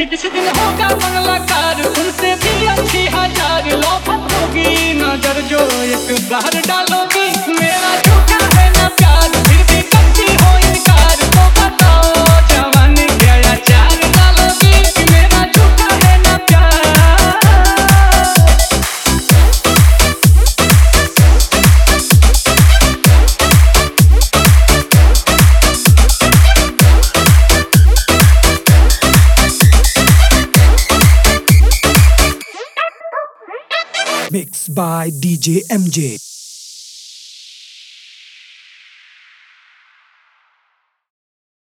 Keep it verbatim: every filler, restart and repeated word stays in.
किसी दिन होगा बंगला कार, उनसे भी अच्छी हजार। लोफत होगी नजर जो एक बार डालोगी। मेरा झूठा है ना प्यार, फिर भी करती हो इनकार। तो बताओ जवानी क्या अचार डालोगी। मेरा झूठा है ना प्यार। Mixed by D J M J.